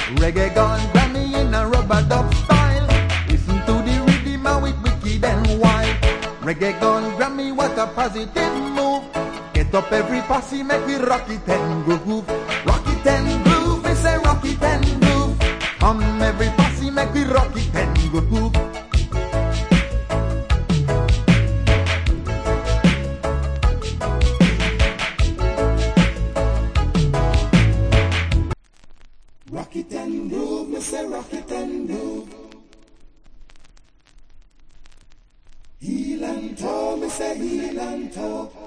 Reggae gone Grammy in a rubber dub style. Listen to the rhythm and with wicked and wild. Reggae gone Grammy, what a positive move. Get up every posse, make we rock it and groove. Rock it and groove, we say rock it and groove. Come every posse, make we rock it and groove. Rock it and groove, me say rock it and groove. Heel and toe, me say heel and toe.